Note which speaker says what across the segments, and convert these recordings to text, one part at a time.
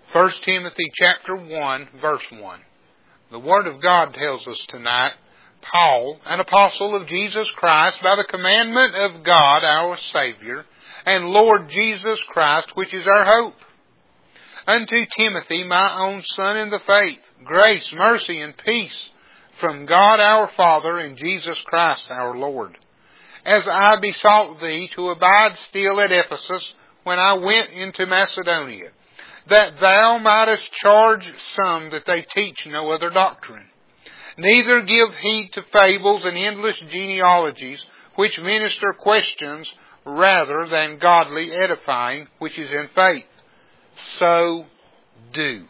Speaker 1: 1 Timothy chapter 1, verse 1. The Word of God tells us tonight, Paul, an apostle of Jesus Christ, by the commandment of God our Savior, and Lord Jesus Christ, which is our hope. Unto Timothy, my own son in the faith, grace, mercy, and peace from God our Father and Jesus Christ our Lord. As I besought thee to abide still at Ephesus when I went into Macedonia, that thou mightest charge some that they teach no other doctrine. Neither give heed to fables and endless genealogies, which minister questions rather than godly edifying, which is in faith. So do.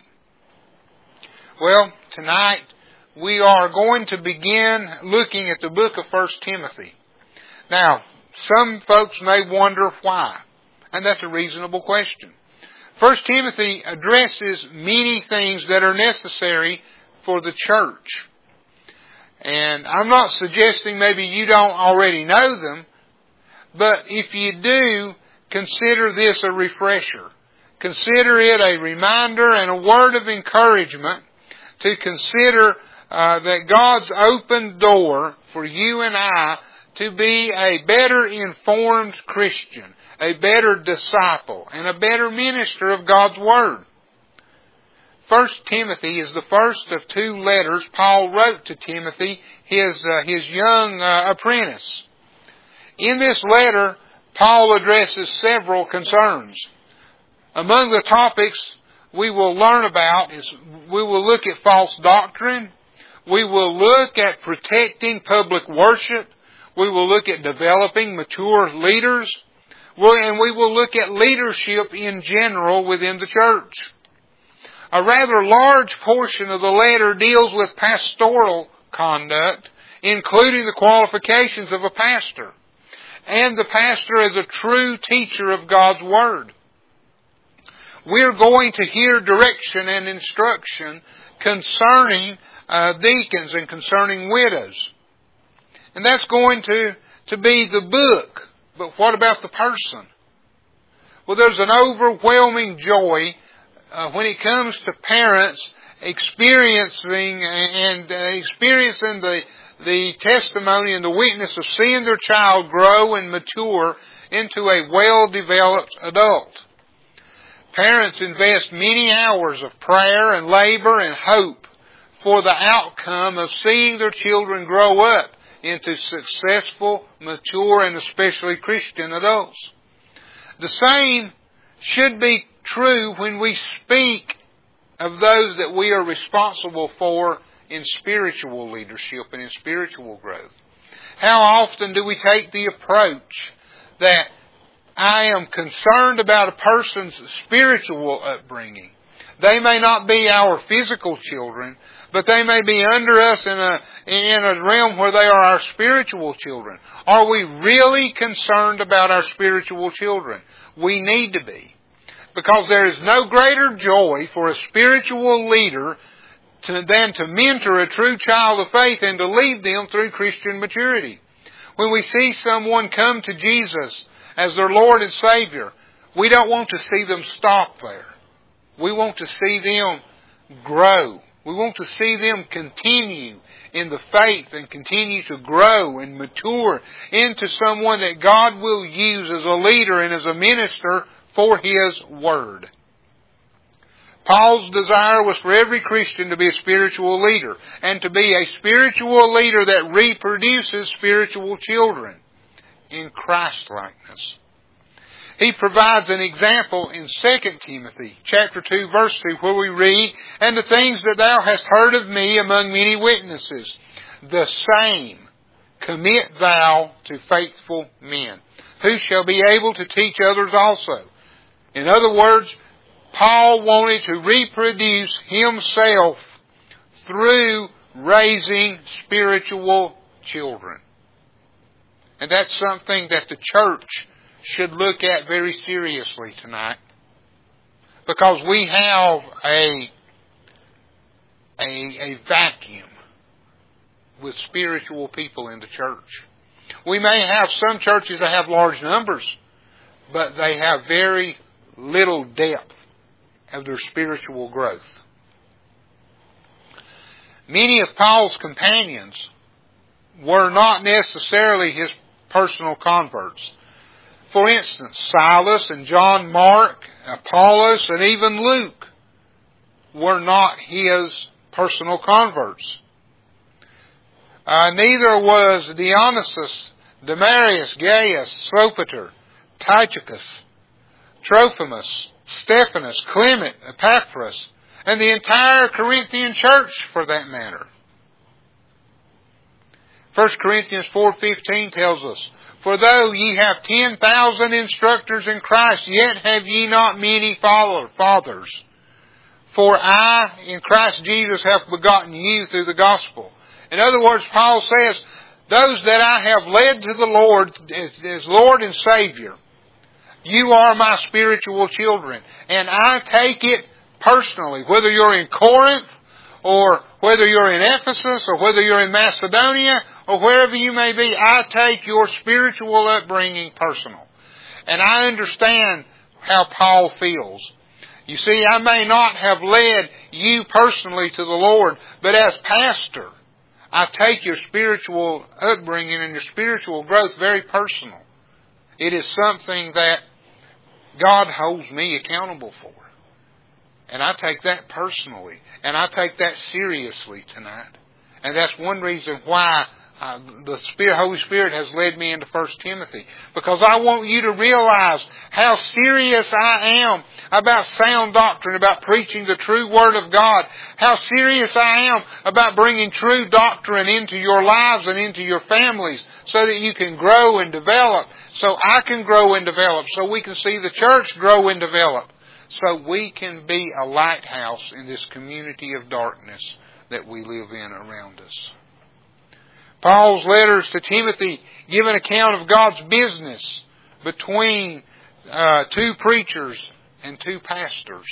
Speaker 1: Well, tonight we are going to begin looking at the book of 1 Timothy. Now, some folks may wonder why, and that's a reasonable question. 1 Timothy addresses many things that are necessary for the church. And I'm not suggesting maybe you don't already know them, but if you do, consider this a refresher. Consider it a reminder and a word of encouragement to consider that God's opened door for you and I to be a better informed Christian, a better disciple, and a better minister of God's Word. 1 Timothy is the first of two letters Paul wrote to Timothy, his young apprentice. In this letter, Paul addresses several concerns. Among the topics we will learn about is we will look at false doctrine, we will look at protecting public worship, we will look at developing mature leaders, and we will look at leadership in general within the church. A rather large portion of the letter deals with pastoral conduct, including the qualifications of a pastor, and the pastor as a true teacher of God's Word. We're going to hear direction and instruction concerning deacons and concerning widows. And that's going to be the book. But what about the person? Well, there's an overwhelming joy when it comes to parents experiencing the testimony and the witness of seeing their child grow and mature into a well-developed adult. Parents invest many hours of prayer and labor and hope for the outcome of seeing their children grow up into successful, mature, and especially Christian adults. The same should be true when we speak of those that we are responsible for in spiritual leadership and in spiritual growth. How often do we take the approach that I am concerned about a person's spiritual upbringing? They may not be our physical children, but they may be under us in a realm where they are our spiritual children. Are we really concerned about our spiritual children? We need to be. Because there is no greater joy for a spiritual leader than to mentor a true child of faith and to lead them through Christian maturity. When we see someone come to Jesus as their Lord and Savior, we don't want to see them stop there. We want to see them grow. We want to see them continue in the faith and continue to grow and mature into someone that God will use as a leader and as a minister for His Word. Paul's desire was for every Christian to be a spiritual leader and to be a spiritual leader that reproduces spiritual children in Christ-likeness. He provides an example in 2 Timothy chapter 2, verse 2, where we read, "And the things that thou hast heard of me among many witnesses, the same commit thou to faithful men, who shall be able to teach others also." In other words, Paul wanted to reproduce himself through raising spiritual children. And that's something that the church should look at very seriously tonight. Because we have a vacuum with spiritual people in the church. We may have some churches that have large numbers, but they have very little depth of their spiritual growth. Many of Paul's companions were not necessarily his personal converts. For instance, Silas and John Mark, Apollos, and even Luke were not his personal converts. Neither was Dionysius, Demarius, Gaius, Sopater, Tychicus, Trophimus, Stephanus, Clement, Epaphras, and the entire Corinthian church for that matter. 1 Corinthians 4:15 tells us, "For though ye have 10,000 instructors in Christ, yet have ye not many fathers. For I, in Christ Jesus, have begotten you through the gospel." In other words, Paul says, those that I have led to the Lord as Lord and Savior, you are my spiritual children. And I take it personally, whether you're in Corinth, or whether you're in Ephesus, or whether you're in Macedonia, or wherever you may be, I take your spiritual upbringing personal. And I understand how Paul feels. You see, I may not have led you personally to the Lord, but as pastor, I take your spiritual upbringing and your spiritual growth very personal. It is something that God holds me accountable for. And I take that personally. And I take that seriously tonight. And that's one reason why the Holy Spirit has led me into 1 Timothy. Because I want you to realize how serious I am about sound doctrine, about preaching the true Word of God. How serious I am about bringing true doctrine into your lives and into your families so that you can grow and develop. So I can grow and develop. So we can see the church grow and develop. So we can be a lighthouse in this community of darkness that we live in around us. Paul's letters to Timothy give an account of God's business between two preachers and two pastors.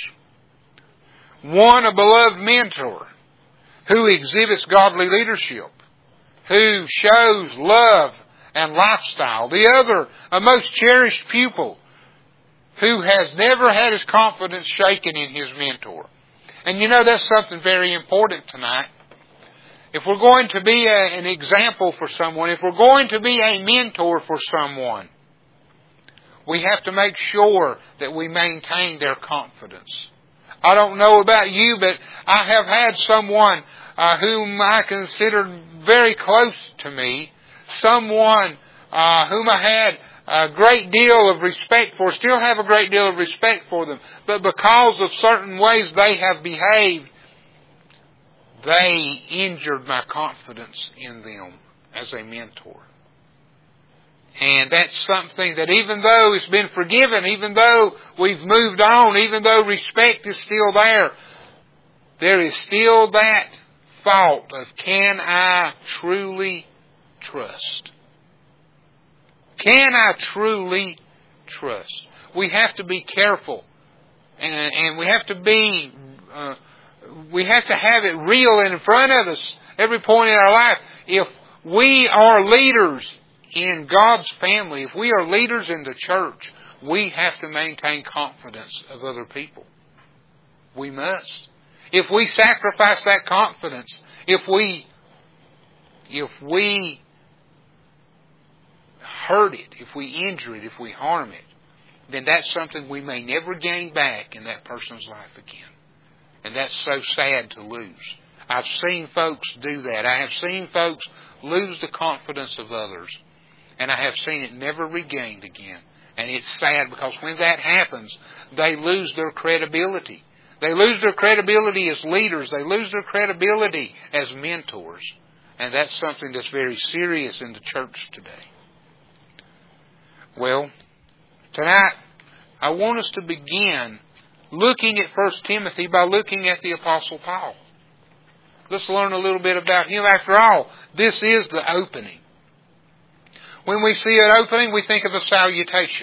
Speaker 1: One, a beloved mentor who exhibits godly leadership, who shows love and lifestyle. The other, a most cherished pupil who has never had his confidence shaken in his mentor. And you know, that's something very important tonight. If we're going to be an example for someone, if we're going to be a mentor for someone, we have to make sure that we maintain their confidence. I don't know about you, but I have had someone whom I considered very close to me, someone whom I had a great deal of respect for, still have a great deal of respect for them, but because of certain ways they have behaved, they injured my confidence in them as a mentor. And that's something that even though it's been forgiven, even though we've moved on, even though respect is still there is still that thought of, can I truly trust? Can I truly trust? We have to be careful. And we have to be... we have to have it real in front of us every point in our life. If we are leaders in God's family, if we are leaders in the church, we have to maintain confidence of other people. We must. If we sacrifice that confidence, if we hurt it, if we injure it, if we harm it, then that's something we may never gain back in that person's life again. And that's so sad to lose. I've seen folks do that. I have seen folks lose the confidence of others. And I have seen it never regained again. And it's sad because when that happens, they lose their credibility. They lose their credibility as leaders. They lose their credibility as mentors. And that's something that's very serious in the church today. Well, tonight I want us to begin looking at 1 Timothy by looking at the Apostle Paul. Let's learn a little bit about him. After all, this is the opening. When we see an opening, we think of a salutation.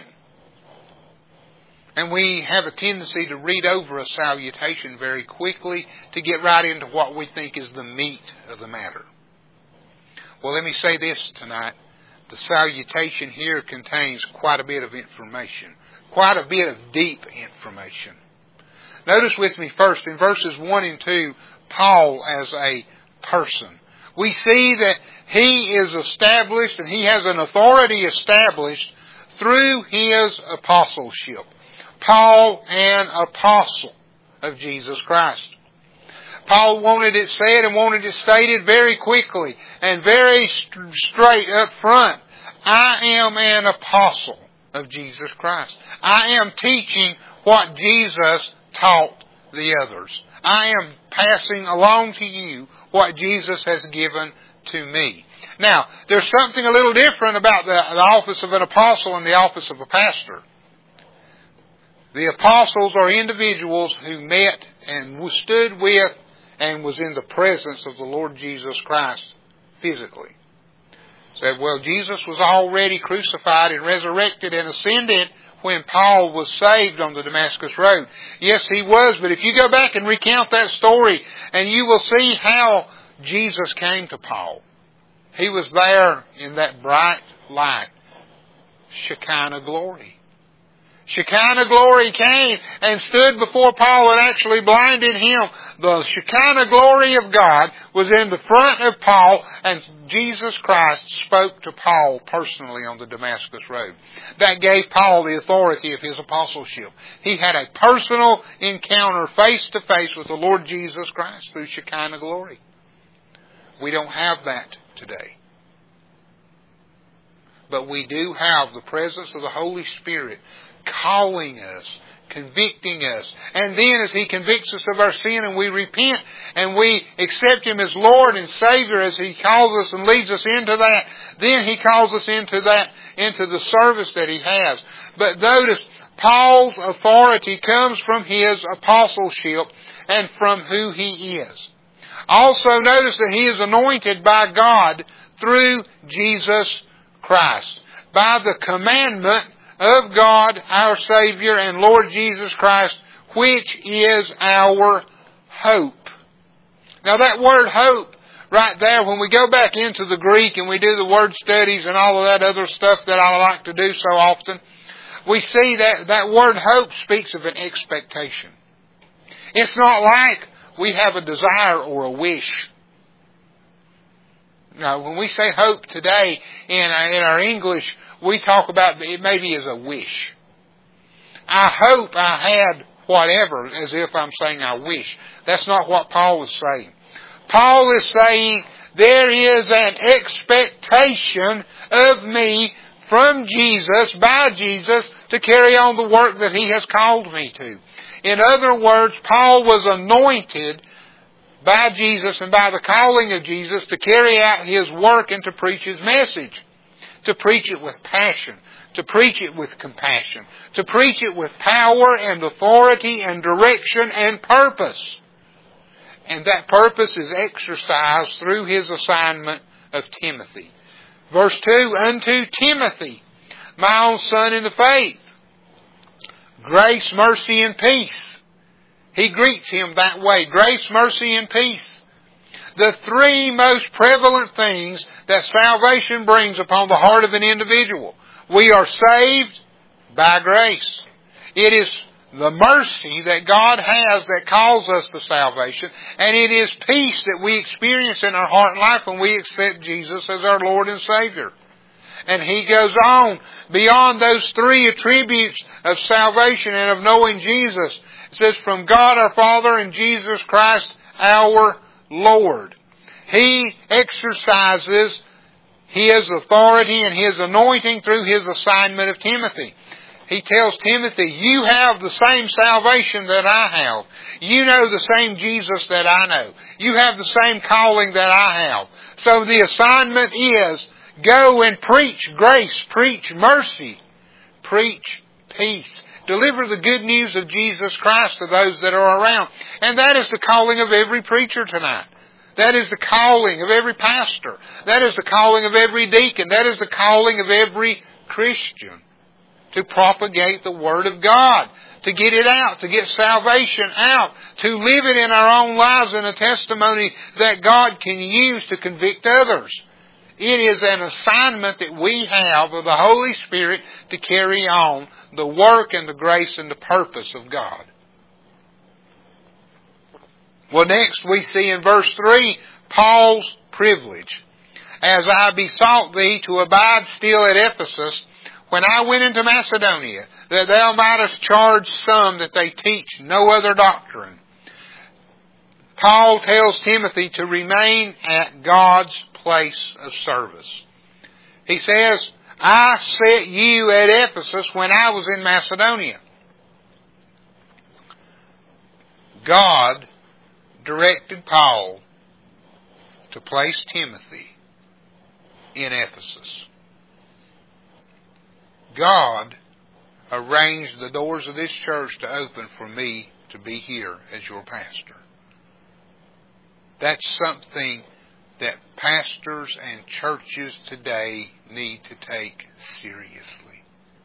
Speaker 1: And we have a tendency to read over a salutation very quickly to get right into what we think is the meat of the matter. Well, let me say this tonight. The salutation here contains quite a bit of information. Quite a bit of deep information. Notice with me first in verses 1 and 2, Paul as a person. We see that he is established and he has an authority established through his apostleship. Paul, an apostle of Jesus Christ. Paul wanted it said and wanted it stated very quickly and very straight up front. I am an apostle of Jesus Christ. I am teaching what Jesus taught the others. I am passing along to you what Jesus has given to me. Now, there's something a little different about the office of an apostle and the office of a pastor. The apostles are individuals who met and stood with and was in the presence of the Lord Jesus Christ physically. Said, well, Jesus was already crucified and resurrected and ascended when Paul was saved on the Damascus Road. Yes, he was, but if you go back and recount that story, and you will see how Jesus came to Paul. He was there in that bright light, Shekinah glory. Shekinah glory came and stood before Paul and actually blinded him. The Shekinah glory of God was in the front of Paul, and Jesus Christ spoke to Paul personally on the Damascus Road. That gave Paul the authority of his apostleship. He had a personal encounter face to face with the Lord Jesus Christ through Shekinah glory. We don't have that today. But we do have the presence of the Holy Spirit calling us, convicting us. And then as He convicts us of our sin and we repent and we accept Him as Lord and Savior, as He calls us and leads us into that, then He calls us into the service that He has. But notice, Paul's authority comes from his apostleship and from who he is. Also notice that he is anointed by God through Jesus Christ, by the commandment of God, our Savior and Lord Jesus Christ, which is our hope. Now that word hope, right there, when we go back into the Greek and we do the word studies and all of that other stuff that I like to do so often, we see that word hope speaks of an expectation. It's not like we have a desire or a wish. No, when we say hope today in our English, we talk about it maybe as a wish. I hope I had whatever, as if I'm saying I wish. That's not what Paul is saying. Paul is saying there is an expectation of me from Jesus, by Jesus, to carry on the work that He has called me to. In other words, Paul was anointed by Jesus and by the calling of Jesus to carry out His work and to preach His message. To preach it with passion. To preach it with compassion. To preach it with power and authority and direction and purpose. And that purpose is exercised through his assignment of Timothy. Verse 2, unto Timothy, my own son in the faith, grace, mercy, and peace. He greets him that way. Grace, mercy, and peace. The three most prevalent things that salvation brings upon the heart of an individual. We are saved by grace. It is the mercy that God has that calls us to salvation. And it is peace that we experience in our heart and life when we accept Jesus as our Lord and Savior. And he goes on beyond those three attributes of salvation and of knowing Jesus. It says, from God our Father and Jesus Christ our Lord. He exercises His authority and His anointing through His assignment of Timothy. He tells Timothy, you have the same salvation that I have. You know the same Jesus that I know. You have the same calling that I have. So the assignment is, go and preach grace, preach mercy, preach peace. Deliver the good news of Jesus Christ to those that are around. And that is the calling of every preacher tonight. That is the calling of every pastor. That is the calling of every deacon. That is the calling of every Christian. To propagate the Word of God. To get it out. To get salvation out. To live it in our own lives in a testimony that God can use to convict others. It is an assignment that we have of the Holy Spirit to carry on the work and the grace and the purpose of God. Well, next we see in verse 3, Paul's privilege. As I besought thee to abide still at Ephesus, when I went into Macedonia, that thou mightest charge some that they teach no other doctrine. Paul tells Timothy to remain at God's place of service. He says, I set you at Ephesus when I was in Macedonia. God directed Paul to place Timothy in Ephesus. God arranged the doors of this church to open for me to be here as your pastor. That's something that pastors and churches today need to take seriously.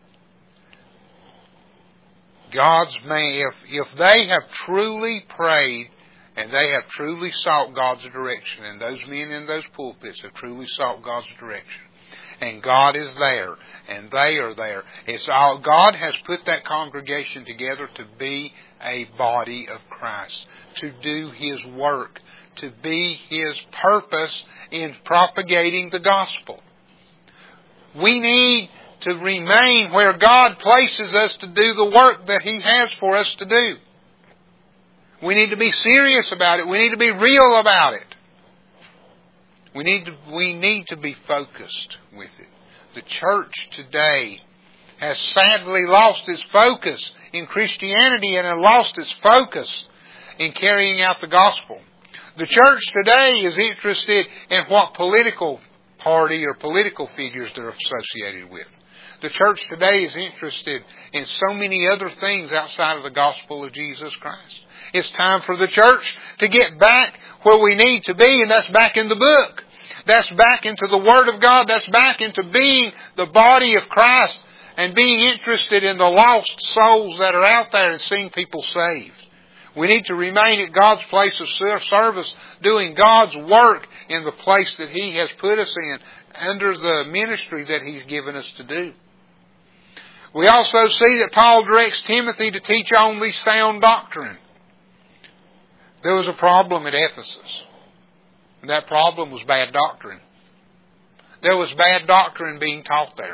Speaker 1: God's man, if they have truly prayed and they have truly sought God's direction, and those men in those pulpits have truly sought God's direction, and God is there, and they are there, it's all, God has put that congregation together to be a body of Christ, to do His work, to be His purpose in propagating the gospel. We need to remain where God places us to do the work that He has for us to do. We need to be serious about it. We need to be real about it. We need to be focused with it. The church today has sadly lost its focus in Christianity and has lost its focus in carrying out the gospel. The church today is interested in what political party or political figures they're associated with. The church today is interested in so many other things outside of the gospel of Jesus Christ. It's time for the church to get back where we need to be, and that's back in the book. That's back into the Word of God. That's back into being the body of Christ and being interested in the lost souls that are out there and seeing people saved. We need to remain at God's place of service, doing God's work in the place that He has put us in, under the ministry that He's given us to do. We also see that Paul directs Timothy to teach only sound doctrine. There was a problem at Ephesus. And that problem was bad doctrine. There was bad doctrine being taught there.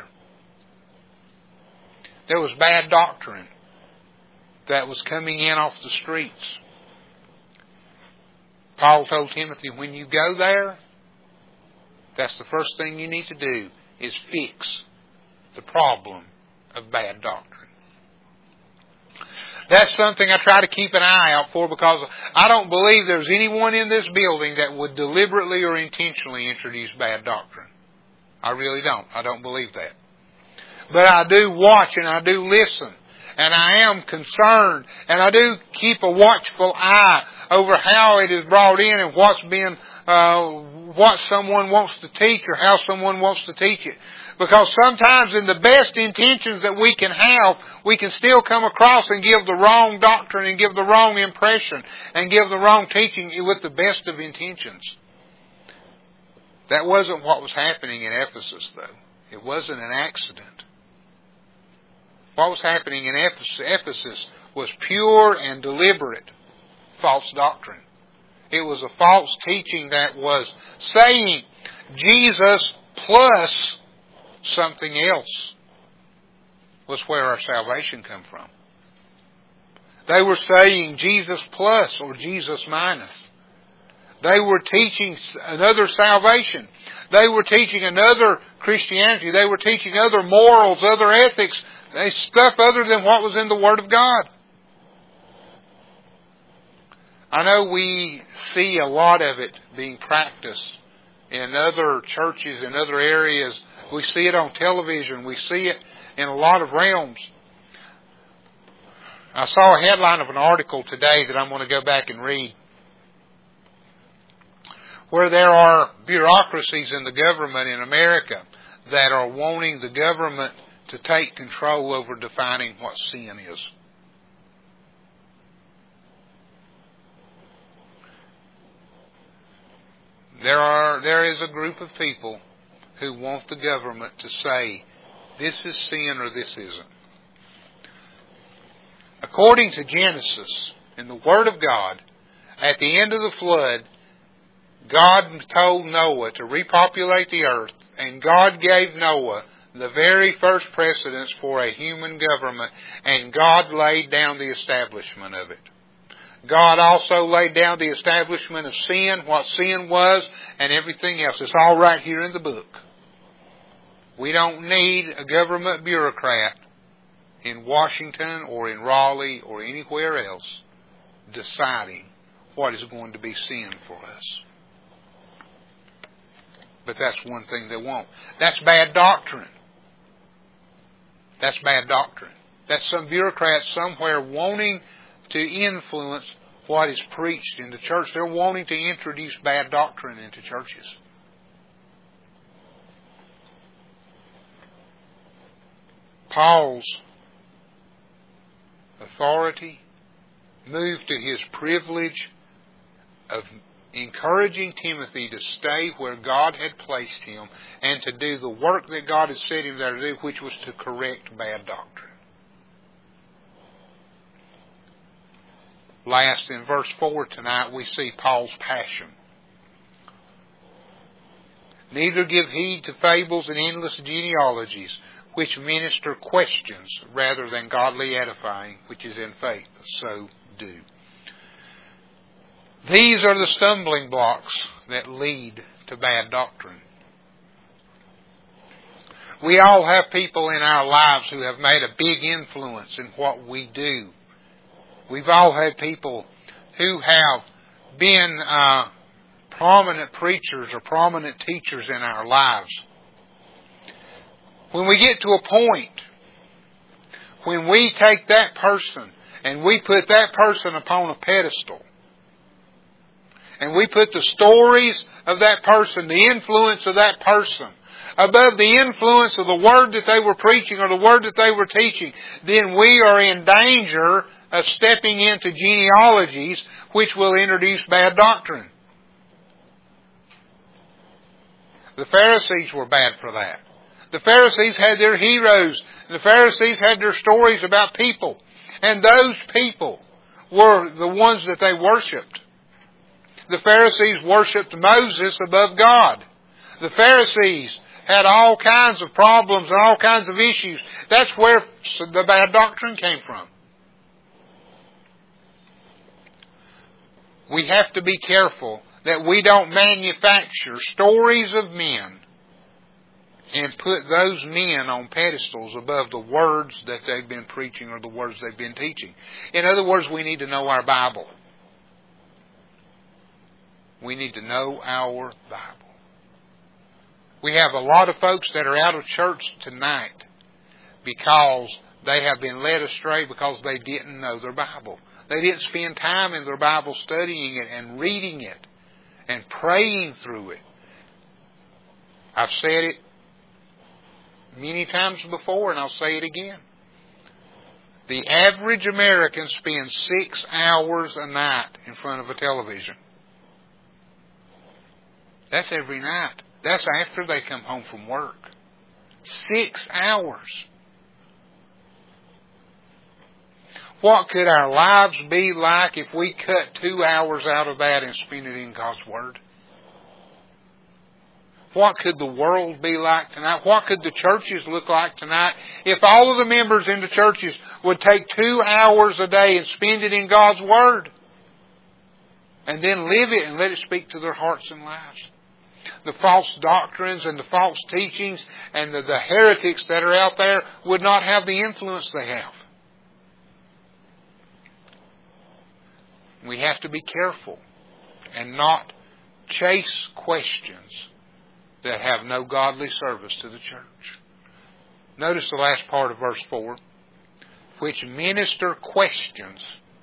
Speaker 1: There was bad doctrine that was coming in off the streets. Paul told Timothy, when you go there, that's the first thing you need to do, is fix the problem of bad doctrine. That's something I try to keep an eye out for, because I don't believe there's anyone in this building that would deliberately or intentionally introduce bad doctrine. I really don't. I don't believe that. But I do watch and I do listen. And I am concerned, and I do keep a watchful eye over how it is brought in and what's been, what someone wants to teach or how someone wants to teach it. Because sometimes in the best intentions that we can have, we can still come across and give the wrong doctrine and give the wrong impression and give the wrong teaching with the best of intentions. That wasn't what was happening in Ephesus, though. It wasn't an accident. What was happening in Ephesus was pure and deliberate false doctrine. It was a false teaching that was saying Jesus plus something else was where our salvation come from. They were saying Jesus plus or Jesus minus. They were teaching another salvation. They were teaching another Christianity. They were teaching other morals, other ethics, stuff other than what was in the Word of God. I know we see a lot of it being practiced in other churches, in other areas. We see it on television. We see it in a lot of realms. I saw a headline of an article today that I'm going to go back and read, where there are bureaucracies in the government in America that are wanting the government to take control over defining what sin is. There is a group of people who want the government to say, this is sin or this isn't. According to Genesis, in the Word of God, At the end of the flood, God told Noah to repopulate the earth, and God gave Noah the very first precedence for a human government, and God laid down the establishment of it. God also laid down the establishment of sin, what sin was, and everything else. It's all right here in the book. We don't need a government bureaucrat in Washington or in Raleigh or anywhere else deciding what is going to be sin for us. But that's one thing they won't. That's bad doctrine. That's bad doctrine. That's some bureaucrat somewhere wanting to influence what is preached in the church. They're wanting to introduce bad doctrine into churches. Paul's authority moved to his privilege of encouraging Timothy to stay where God had placed him and to do the work that God had set him there to do, which was to correct bad doctrine. Last, in verse 4 tonight, we see Paul's passion. Neither give heed to fables and endless genealogies, which minister questions rather than godly edifying, which is in faith. So do. These are the stumbling blocks that lead to bad doctrine. We all have people in our lives who have made a big influence in what we do. We've all had people who have been prominent preachers or prominent teachers in our lives. When we get to a point when we take that person and we put that person upon a pedestal, and we put the stories of that person, the influence of that person, above the influence of the word that they were preaching or the word that they were teaching, then we are in danger of stepping into genealogies which will introduce bad doctrine. The Pharisees were bad for that. The Pharisees had their heroes. The Pharisees had their stories about people. And those people were the ones that they worshipped. The Pharisees worshipped Moses above God. The Pharisees had all kinds of problems and all kinds of issues. That's where the bad doctrine came from. We have to be careful that we don't manufacture stories of men and put those men on pedestals above the words that they've been preaching or the words they've been teaching. In other words, we need to know our Bible. We need to know our Bible. We have a lot of folks that are out of church tonight because they have been led astray because they didn't know their Bible. They didn't spend time in their Bible studying it and reading it and praying through it. I've said it many times before, and I'll say it again. The average American spends 6 hours a night in front of a television. That's every night. That's after they come home from work. 6 hours. What could our lives be like if we cut 2 hours out of that and spent it in God's Word? What could the world be like tonight? What could the churches look like tonight if all of the members in the churches would take 2 hours a day and spend it in God's Word? And then live it and let it speak to their hearts and lives. The false doctrines and the false teachings and the heretics that are out there would not have the influence they have. We have to be careful and not chase questions that have no godly service to the church. Notice the last part of verse 4, which minister questions.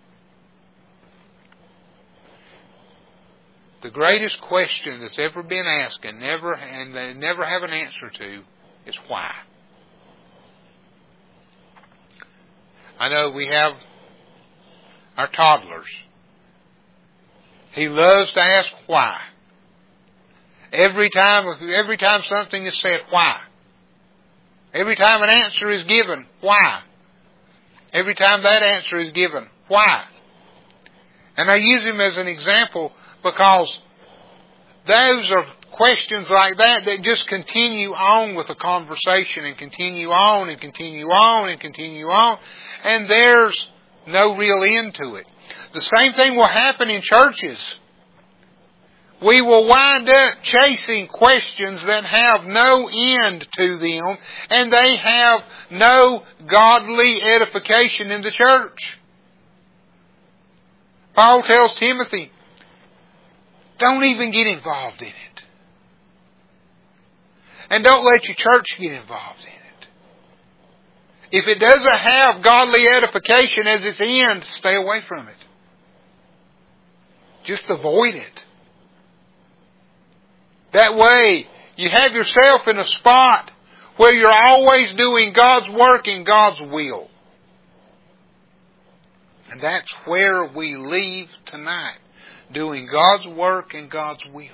Speaker 1: The greatest question that's ever been asked and they never have an answer to is why. I know we have our toddlers. He loves to ask why. Every time something is said, why? Every time an answer is given, why? Every time that answer is given, why? And I use him as an example because those are questions like that just continue on with the conversation and continue on and continue on and continue on. And there's no real end to it. The same thing will happen in churches. We will wind up chasing questions that have no end to them, and they have no godly edification in the church. Paul tells Timothy, don't even get involved in it. And don't let your church get involved in it. If it doesn't have godly edification as its end, stay away from it. Just avoid it. That way, you have yourself in a spot where you're always doing God's work in God's will. And that's where we leave tonight. Doing God's work in God's will.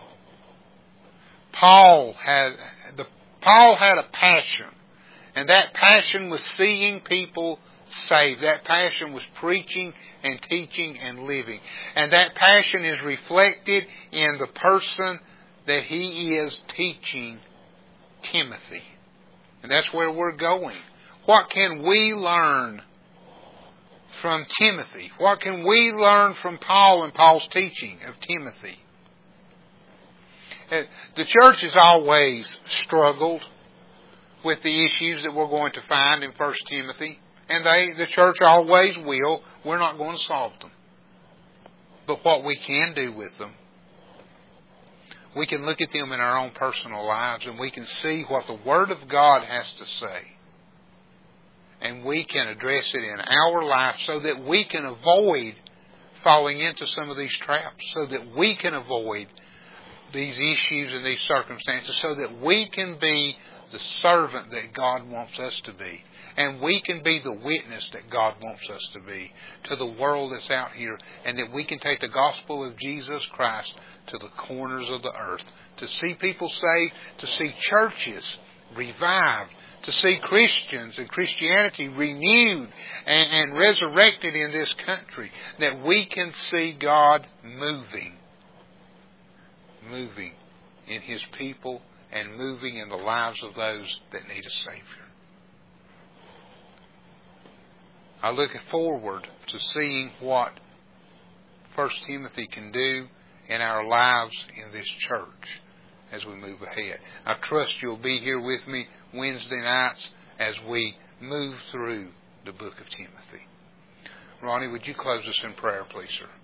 Speaker 1: Paul had a passion. And that passion was seeing people saved. That passion was preaching and teaching and living. And that passion is reflected in the person that he is teaching Timothy. And that's where we're going. What can we learn from Timothy? What can we learn from Paul and Paul's teaching of Timothy? The church has always struggled with the issues that we're going to find in 1 Timothy. And the church always will. We're not going to solve them. But what we can do with them, we can look at them in our own personal lives and we can see what the Word of God has to say. And we can address it in our life so that we can avoid falling into some of these traps, so that we can avoid these issues and these circumstances, so that we can be the servant that God wants us to be. And we can be the witness that God wants us to be to the world that's out here. And that we can take the gospel of Jesus Christ to the corners of the earth. To see people saved, to see churches revived, to see Christians and Christianity renewed and resurrected in this country. That we can see God moving in His people and moving in the lives of those that need a Savior. I look forward to seeing what 1 Timothy can do in our lives in this church as we move ahead. I trust you'll be here with me Wednesday nights as we move through the book of Timothy. Ronnie, would you close us in prayer, please, sir?